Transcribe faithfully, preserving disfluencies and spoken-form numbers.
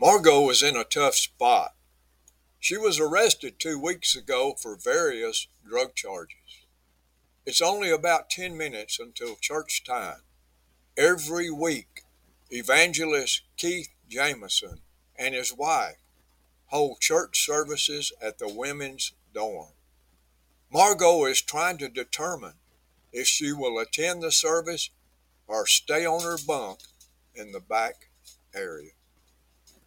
Margot is in a tough spot. She was arrested two weeks ago for various drug charges. It's only about ten minutes until church time. Every week, evangelist Keith Jameson and his wife hold church services at the women's dorm. Margot is trying to determine if she will attend the service or stay on her bunk in the back area.